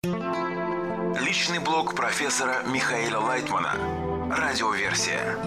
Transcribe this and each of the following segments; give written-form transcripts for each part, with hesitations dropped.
Личный блог профессора Михаила Лайтмана. Радиоверсия.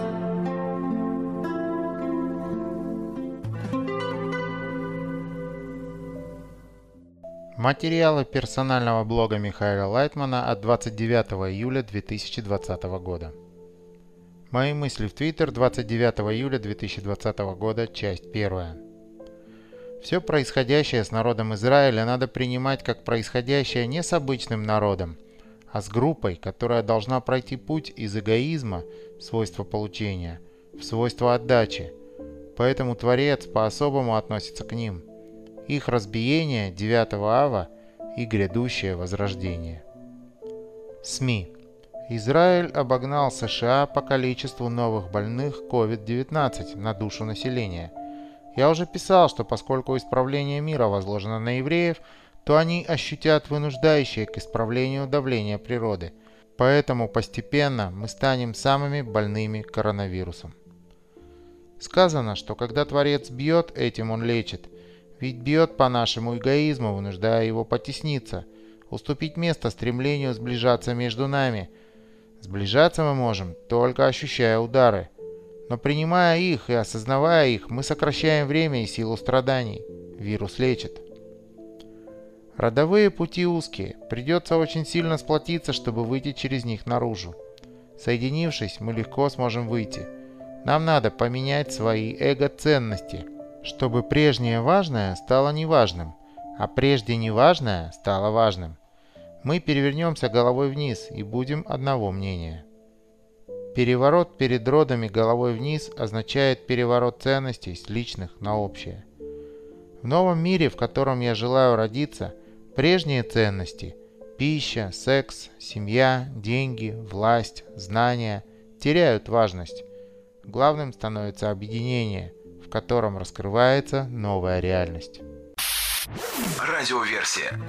Материалы персонального блога Михаила Лайтмана от 29 июля 2020 года. Мои мысли в Твиттер 29 июля 2020 года, часть 1. Все происходящее с народом Израиля надо принимать как происходящее не с обычным народом, а с группой, которая должна пройти путь из эгоизма, свойства получения, в свойство отдачи. Поэтому Творец по-особому относится к ним. Их разбиение 9 ава и грядущее возрождение. СМИ. Израиль обогнал США по количеству новых больных COVID-19 на душу населения. Я уже писал, что поскольку исправление мира возложено на евреев, то они ощутят вынуждающее к исправлению давление природы. Поэтому постепенно мы станем самыми больными коронавирусом. Сказано, что когда Творец бьет, этим он лечит. Ведь бьет по нашему эгоизму, вынуждая его потесниться, уступить место стремлению сближаться между нами. Сближаться мы можем, только ощущая удары. Но принимая их и осознавая их, мы сокращаем время и силу страданий. Вирус лечит. Родовые пути узкие. Придется очень сильно сплотиться, чтобы выйти через них наружу. Соединившись, мы легко сможем выйти. Нам надо поменять свои эго-ценности, чтобы прежнее важное стало неважным, а прежде неважное стало важным. Мы перевернемся головой вниз и будем одного мнения. Переворот перед родами головой вниз означает переворот ценностей с личных на общее. В новом мире, в котором я желаю родиться, прежние ценности – пища, секс, семья, деньги, власть, знания – теряют важность. Главным становится объединение, в котором раскрывается новая реальность. Радиоверсия.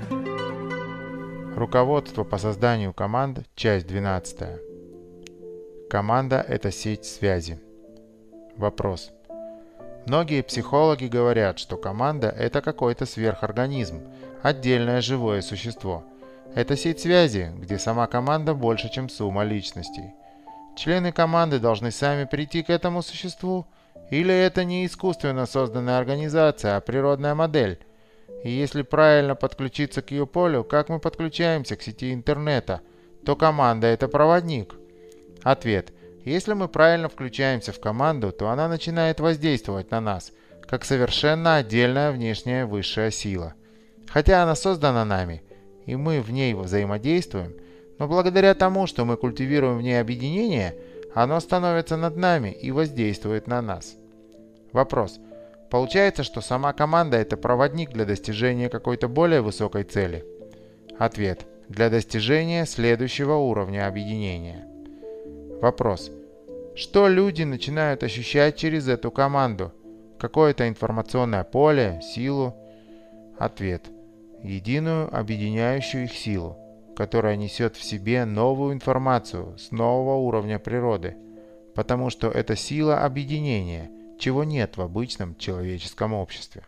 Руководство по созданию команд, часть 12. Команда – это сеть связи. Вопрос. Многие психологи говорят, что команда – это какой-то сверхорганизм, отдельное живое существо. Это сеть связи, где сама команда больше, чем сумма личностей. Члены команды должны сами прийти к этому существу, или это не искусственно созданная организация, а природная модель? И если правильно подключиться к ее полю, как мы подключаемся к сети интернета, то команда – это проводник. Ответ. Если мы правильно включаемся в команду, то она начинает воздействовать на нас, как совершенно отдельная внешняя высшая сила. Хотя она создана нами, и мы в ней взаимодействуем, но благодаря тому, что мы культивируем в ней объединение, оно становится над нами и воздействует на нас. Вопрос. Получается, что сама команда – это проводник для достижения какой-то более высокой цели? Ответ. Для достижения следующего уровня объединения. Вопрос. Что люди начинают ощущать через эту команду? Какое-то информационное поле, силу? Ответ. Единую объединяющую их силу, которая несет в себе новую информацию с нового уровня природы, потому что это сила объединения, чего нет в обычном человеческом обществе.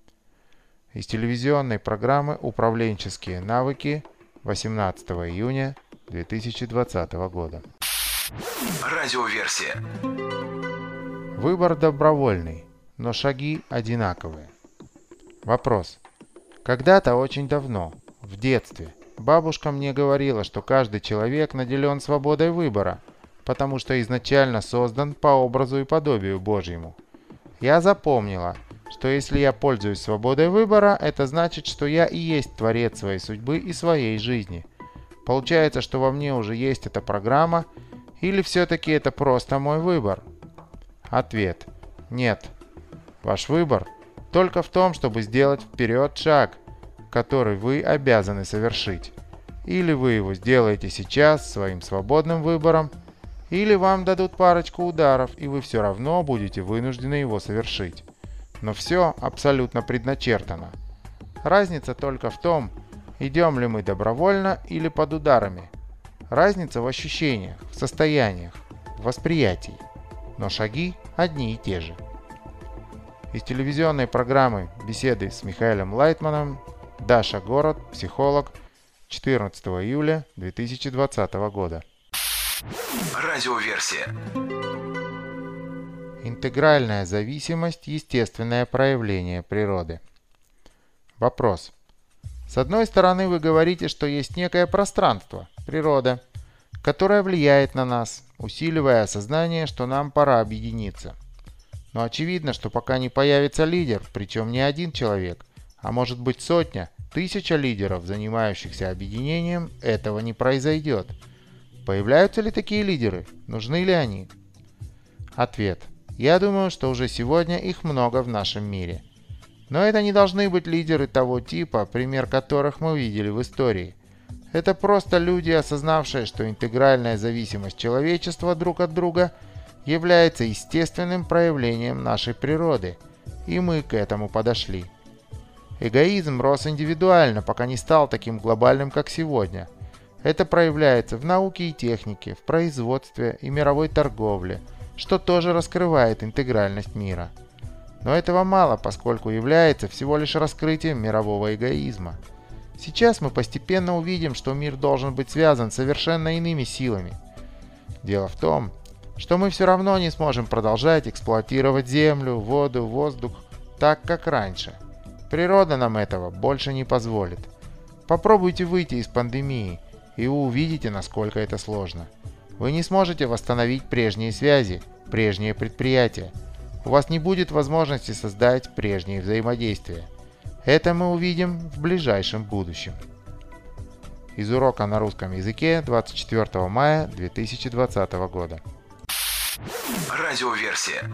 Из телевизионной программы «Управленческие навыки» 18 июня 2020 года. Радиоверсия. Выбор добровольный, но шаги одинаковые. Вопрос. Когда-то очень давно, в детстве, бабушка мне говорила, что каждый человек наделен свободой выбора, потому что изначально создан по образу и подобию Божьему. Я запомнила, что если я пользуюсь свободой выбора, это значит, что я и есть творец своей судьбы и своей жизни. Получается, что во мне уже есть эта программа, или все-таки это просто мой выбор? Ответ. Нет. Ваш выбор только в том, чтобы сделать вперед шаг, который вы обязаны совершить. Или вы его сделаете сейчас своим свободным выбором, или вам дадут парочку ударов, и вы все равно будете вынуждены его совершить. Но все абсолютно предначертано. Разница только в том, идем ли мы добровольно или под ударами. Разница в ощущениях, в состояниях, в восприятии. Но шаги одни и те же. Из телевизионной программы «Беседы с Михаилом Лайтманом» Даша Город, психолог, 14 июля 2020 года. Радиоверсия. Интегральная зависимость – естественное проявление природы. Вопрос. С одной стороны, вы говорите, что есть некое пространство, природа, которое влияет на нас, усиливая осознание, что нам пора объединиться. Но очевидно, что пока не появится лидер, причем не один человек, а может быть сотня, тысяча лидеров, занимающихся объединением, этого не произойдет. Появляются ли такие лидеры? Нужны ли они? Ответ. Я думаю, что уже сегодня их много в нашем мире. Но это не должны быть лидеры того типа, пример которых мы видели в истории. Это просто люди, осознавшие, что интегральная зависимость человечества друг от друга является естественным проявлением нашей природы, и мы к этому подошли. Эгоизм рос индивидуально, пока не стал таким глобальным, как сегодня. Это проявляется в науке и технике, в производстве и мировой торговле, что тоже раскрывает интегральность мира. Но этого мало, поскольку является всего лишь раскрытием мирового эгоизма. Сейчас мы постепенно увидим, что мир должен быть связан совершенно иными силами. Дело в том, что мы все равно не сможем продолжать эксплуатировать землю, воду, воздух так, как раньше. Природа нам этого больше не позволит. Попробуйте выйти из пандемии, и вы увидите, насколько это сложно. Вы не сможете восстановить прежние связи, прежние предприятия. У вас не будет возможности создать прежние взаимодействия. Это мы увидим в ближайшем будущем. Из урока на русском языке 24 мая 2020 года. Радиоверсия.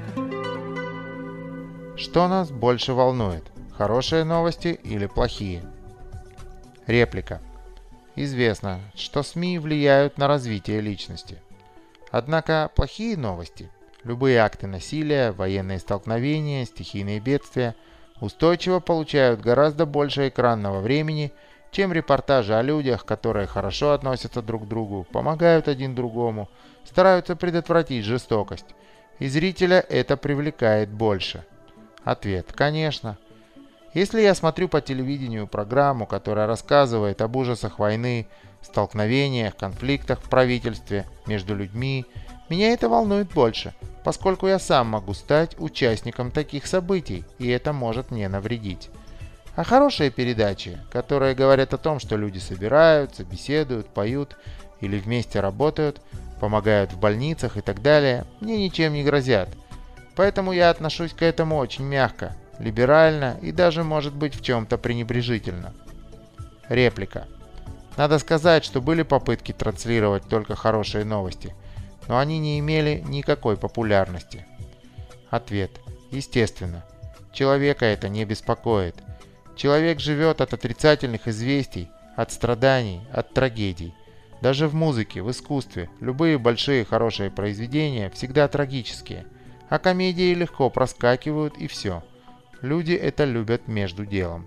Что нас больше волнует? Хорошие новости или плохие? Реплика. Известно, что СМИ влияют на развитие личности. Однако плохие новости, любые акты насилия, военные столкновения, стихийные бедствия, устойчиво получают гораздо больше экранного времени, чем репортажи о людях, которые хорошо относятся друг к другу, помогают один другому, стараются предотвратить жестокость. И зрителя это привлекает больше. Ответ. Конечно. Если я смотрю по телевидению программу, которая рассказывает об ужасах войны, столкновениях, конфликтах в правительстве, между людьми, меня это волнует больше, поскольку я сам могу стать участником таких событий, и это может мне навредить. А хорошие передачи, которые говорят о том, что люди собираются, беседуют, поют или вместе работают, помогают в больницах и так далее, мне ничем не грозят. Поэтому я отношусь к этому очень мягко, либерально и даже, может быть, в чем-то пренебрежительно. Реплика. Надо сказать, что были попытки транслировать только хорошие новости, но они не имели никакой популярности. Ответ. Естественно. Человека это не беспокоит. Человек живет от отрицательных известий, от страданий, от трагедий. Даже в музыке, в искусстве, любые большие хорошие произведения всегда трагические, а комедии легко проскакивают и все. Люди это любят между делом.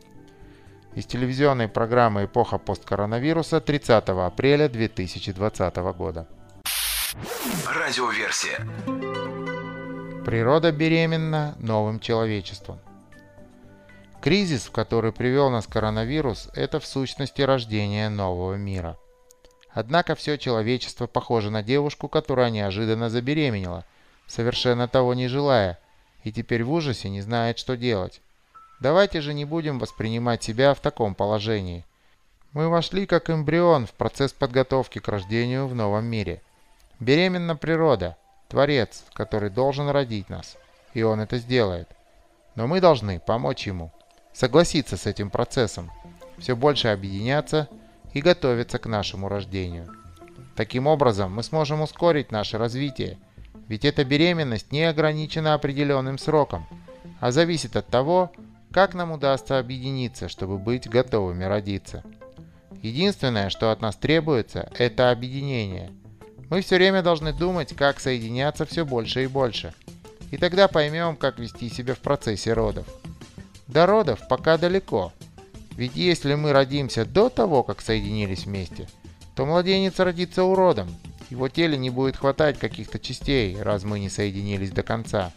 Из телевизионной программы «Эпоха посткоронавируса» 30 апреля 2020 года. Радиоверсия. Природа беременна новым человечеством. Кризис, в который привел нас коронавирус, это в сущности рождение нового мира. Однако все человечество похоже на девушку, которая неожиданно забеременела, совершенно того не желая, и теперь в ужасе не знает, что делать. Давайте же не будем воспринимать себя в таком положении. Мы вошли как эмбрион в процесс подготовки к рождению в новом мире. Беременна природа, Творец, который должен родить нас, и Он это сделает. Но мы должны помочь Ему, согласиться с этим процессом, все больше объединяться и готовиться к нашему рождению. Таким образом, мы сможем ускорить наше развитие, ведь эта беременность не ограничена определенным сроком, а зависит от того, как нам удастся объединиться, чтобы быть готовыми родиться. Единственное, что от нас требуется, это объединение. Мы все время должны думать, как соединяться все больше и больше. И тогда поймем, как вести себя в процессе родов. До родов пока далеко. Ведь если мы родимся до того, как соединились вместе, то младенец родится уродом. Его теле не будет хватать каких-то частей, раз мы не соединились до конца.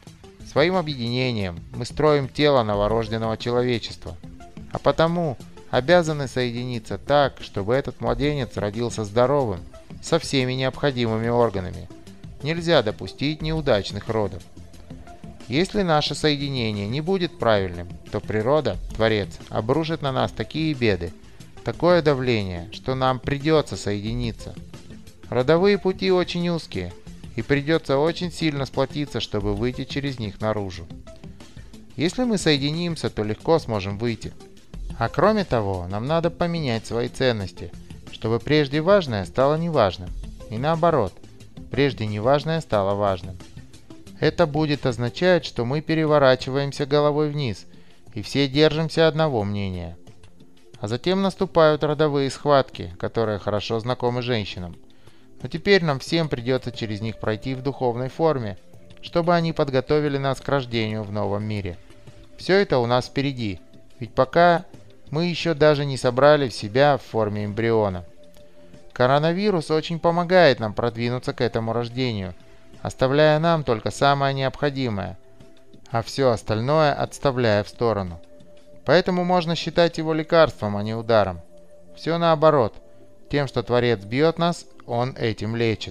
Своим объединением мы строим тело новорожденного человечества. А потому обязаны соединиться так, чтобы этот младенец родился здоровым, со всеми необходимыми органами. Нельзя допустить неудачных родов. Если наше соединение не будет правильным, то природа, Творец, обрушит на нас такие беды, такое давление, что нам придется соединиться. Родовые пути очень узкие, и придется очень сильно сплотиться, чтобы выйти через них наружу. Если мы соединимся, то легко сможем выйти. А кроме того, нам надо поменять свои ценности, чтобы прежде важное стало неважным, и наоборот, прежде неважное стало важным. Это будет означать, что мы переворачиваемся головой вниз, и все держимся одного мнения. А затем наступают родовые схватки, которые хорошо знакомы женщинам. Но теперь нам всем придется через них пройти в духовной форме, чтобы они подготовили нас к рождению в новом мире. Все это у нас впереди, ведь пока мы еще даже не собрали в себя в форме эмбриона. Коронавирус очень помогает нам продвинуться к этому рождению, оставляя нам только самое необходимое, а все остальное отставляя в сторону. Поэтому можно считать его лекарством, а не ударом. Все наоборот. Тем, что Творец бьет нас, Он этим лечит.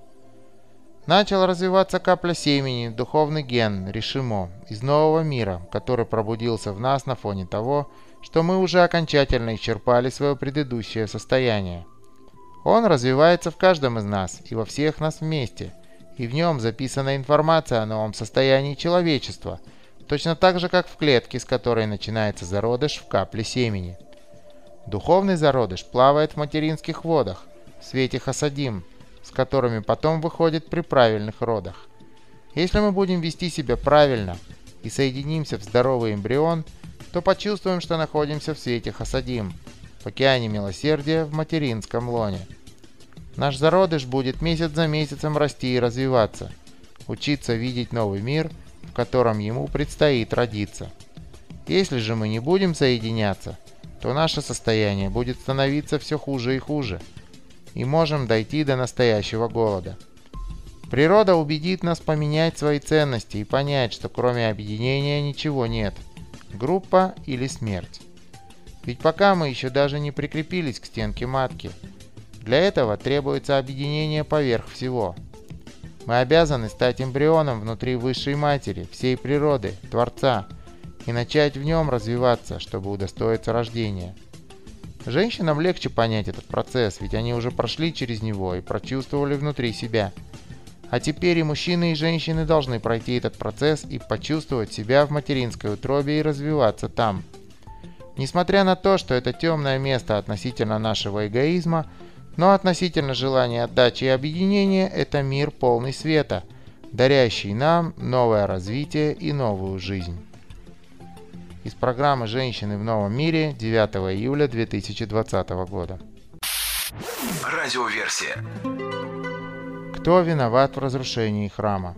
Начал развиваться капля семени, духовный ген, решимо, из нового мира, который пробудился в нас на фоне того, что мы уже окончательно исчерпали свое предыдущее состояние. Он развивается в каждом из нас и во всех нас вместе, и в нем записана информация о новом состоянии человечества, точно так же, как в клетке, с которой начинается зародыш в капле семени. Духовный зародыш плавает в материнских водах, в свете хасадим, с которыми потом выходит при правильных родах. Если мы будем вести себя правильно и соединимся в здоровый эмбрион, то почувствуем, что находимся в свете хасадим, в океане милосердия в материнском лоне. Наш зародыш будет месяц за месяцем расти и развиваться, учиться видеть новый мир, в котором ему предстоит родиться. Если же мы не будем соединяться, то наше состояние будет становиться все хуже и хуже, и можем дойти до настоящего голода. Природа убедит нас поменять свои ценности и понять, что кроме объединения ничего нет, группа или смерть. Ведь пока мы еще даже не прикрепились к стенке матки, для этого требуется объединение поверх всего. Мы обязаны стать эмбрионом внутри высшей матери, всей природы, Творца, и начать в нем развиваться, чтобы удостоиться рождения. Женщинам легче понять этот процесс, ведь они уже прошли через него и прочувствовали внутри себя. А теперь и мужчины, и женщины должны пройти этот процесс и почувствовать себя в материнской утробе и развиваться там. Несмотря на то, что это темное место относительно нашего эгоизма, но относительно желания отдачи и объединения, это мир полный света, дарящий нам новое развитие и новую жизнь. Из программы «Женщины в новом мире» 9 июля 2020 года. Радиоверсия. Кто виноват в разрушении храма?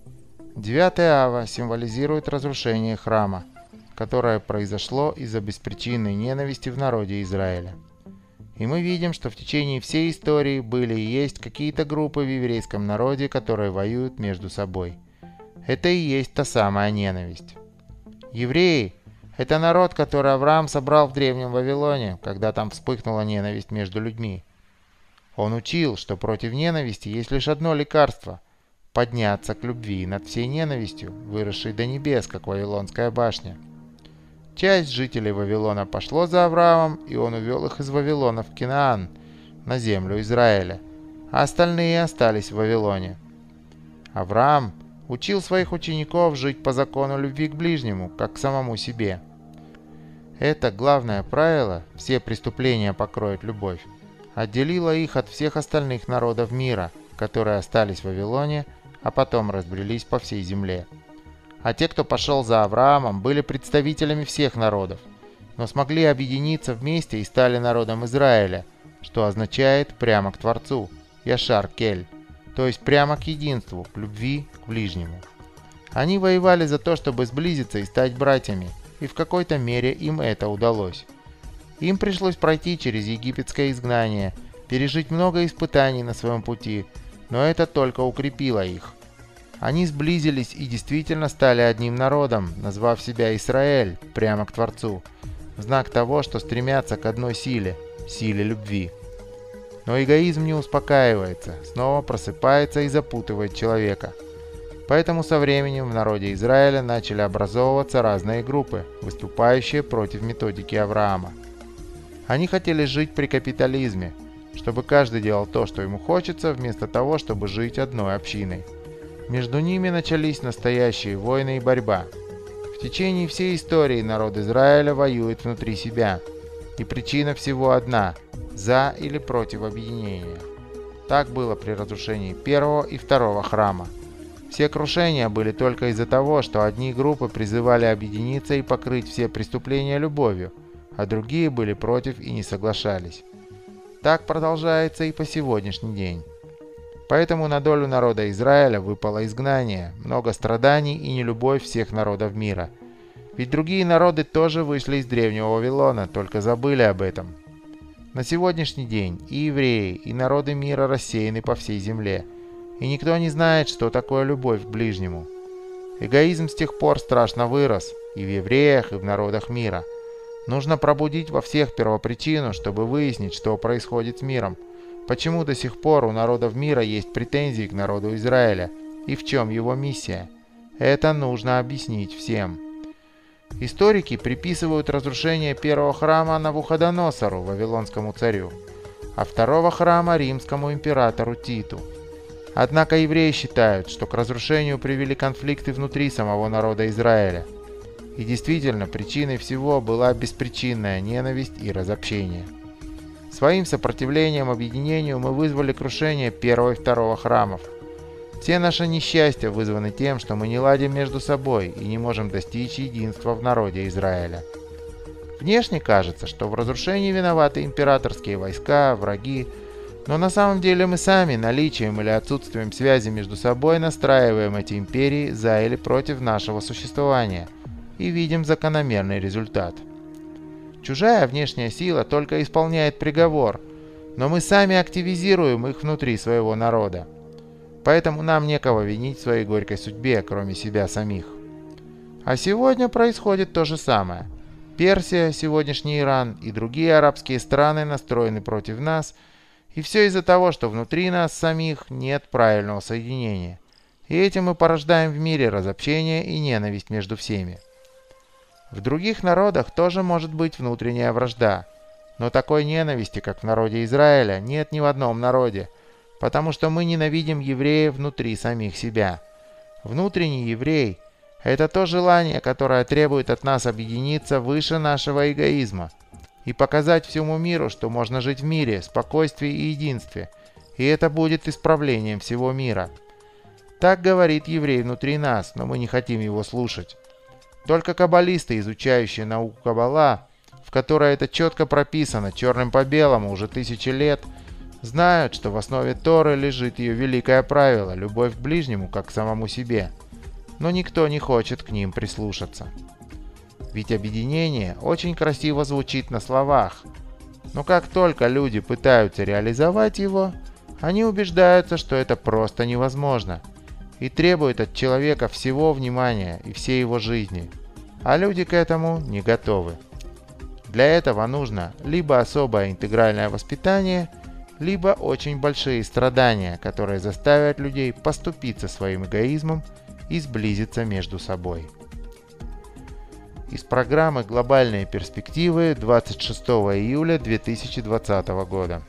9 ава символизирует разрушение храма, которое произошло из-за беспричинной ненависти в народе Израиля. И мы видим, что в течение всей истории были и есть какие-то группы в еврейском народе, которые воюют между собой. Это и есть та самая ненависть. Евреи – это народ, который Авраам собрал в Древнем Вавилоне, когда там вспыхнула ненависть между людьми. Он учил, что против ненависти есть лишь одно лекарство – подняться к любви над всей ненавистью, выросшей до небес, как Вавилонская башня. Часть жителей Вавилона пошло за Авраамом, и он увел их из Вавилона в Кинаан, на землю Израиля, а остальные остались в Вавилоне. Авраам учил своих учеников жить по закону любви к ближнему, как к самому себе. Это главное правило «все преступления покроет любовь» отделило их от всех остальных народов мира, которые остались в Вавилоне, а потом разбрелись по всей земле. А те, кто пошел за Авраамом, были представителями всех народов, но смогли объединиться вместе и стали народом Израиля, что означает прямо к Творцу, Яшар Кель, то есть прямо к единству, к любви к ближнему. Они воевали за то, чтобы сблизиться и стать братьями, и в какой-то мере им это удалось. Им пришлось пройти через египетское изгнание, пережить много испытаний на своем пути, но это только укрепило их. Они сблизились и действительно стали одним народом, назвав себя Израиль, прямо к Творцу. в знак того, что стремятся к одной силе – силе любви. Но эгоизм не успокаивается, снова просыпается и запутывает человека. Поэтому со временем в народе Израиля начали образовываться разные группы, выступающие против методики Авраама. Они хотели жить при капитализме, чтобы каждый делал то, что ему хочется, вместо того, чтобы жить одной общиной. Между ними начались настоящие войны и борьба. В течение всей истории народ Израиля воюет внутри себя. И причина всего одна – за или против объединения. Так было при разрушении первого и второго храма. Все крушения были только из-за того, что одни группы призывали объединиться и покрыть все преступления любовью, а другие были против и не соглашались. Так продолжается и по сегодняшний день. Поэтому на долю народа Израиля выпало изгнание, много страданий и нелюбовь всех народов мира. Ведь другие народы тоже вышли из древнего Вавилона, только забыли об этом. На сегодняшний день и евреи, и народы мира рассеяны по всей земле, и никто не знает, что такое любовь к ближнему. Эгоизм с тех пор страшно вырос и в евреях, и в народах мира. Нужно пробудить во всех первопричину, чтобы выяснить, что происходит с миром, почему до сих пор у народов мира есть претензии к народу Израиля и в чем его миссия. Это нужно объяснить всем. Историки приписывают разрушение первого храма Навуходоносору, вавилонскому царю, а второго храма римскому императору Титу. Однако евреи считают, что к разрушению привели конфликты внутри самого народа Израиля. И действительно, причиной всего была беспричинная ненависть и разобщение. Своим сопротивлением объединению мы вызвали крушение первого и второго храмов. Все наши несчастья вызваны тем, что мы не ладим между собой и не можем достичь единства в народе Израиля. Внешне кажется, что в разрушении виноваты императорские войска, враги, но на самом деле мы сами наличием или отсутствием связи между собой настраиваем эти империи за или против нашего существования и видим закономерный результат. Чужая внешняя сила только исполняет приговор, но мы сами активизируем их внутри своего народа. Поэтому нам некого винить в своей горькой судьбе, кроме себя самих. А сегодня происходит то же самое. Персия, сегодняшний Иран и другие арабские страны настроены против нас, и все из-за того, что внутри нас самих нет правильного соединения. И этим мы порождаем в мире разобщение и ненависть между всеми. В других народах тоже может быть внутренняя вражда, но такой ненависти, как в народе Израиля, нет ни в одном народе, потому что мы ненавидим евреев внутри самих себя. Внутренний еврей – это то желание, которое требует от нас объединиться выше нашего эгоизма и показать всему миру, что можно жить в мире, спокойствии и единстве, и это будет исправлением всего мира. Так говорит еврей внутри нас, но мы не хотим его слушать. Только каббалисты, изучающие науку Каббала, в которой это четко прописано черным по белому уже тысячи лет, знают, что в основе Торы лежит ее великое правило – любовь к ближнему, как к самому себе. Но никто не хочет к ним прислушаться. Ведь объединение очень красиво звучит на словах, но как только люди пытаются реализовать его, они убеждаются, что это просто невозможно и требует от человека всего внимания и всей его жизни, а люди к этому не готовы. Для этого нужно либо особое интегральное воспитание, либо очень большие страдания, которые заставят людей поступиться своим эгоизмом и сблизиться между собой. Из программы «Глобальные перспективы» 26 июля 2020 года.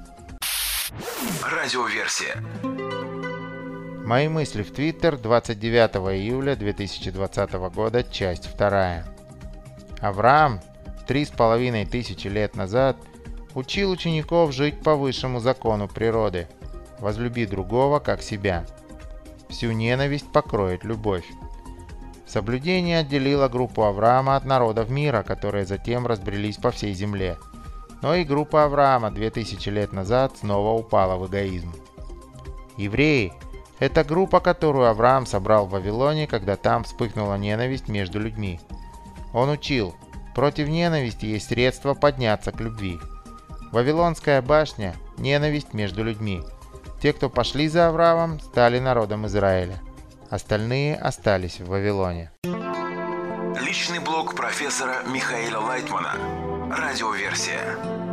Радиоверсия. Мои мысли в Твиттер 29 июля 2020 года, часть 2. Авраам 3500 лет назад учил учеников жить по высшему закону природы. Возлюби другого, как себя. Всю ненависть покроет любовь. Соблюдение отделило группу Авраама от народов мира, которые затем разбрелись по всей земле. Но и группа Авраама 2000 лет назад снова упала в эгоизм. Евреи – это группа, которую Авраам собрал в Вавилоне, когда там вспыхнула ненависть между людьми. Он учил, против ненависти есть средство подняться к любви. Вавилонская башня – ненависть между людьми. Те, кто пошли за Авраамом, стали народом Израиля. Остальные остались в Вавилоне. Личный блог профессора профессора Михаила Лайтмана. Радиоверсия.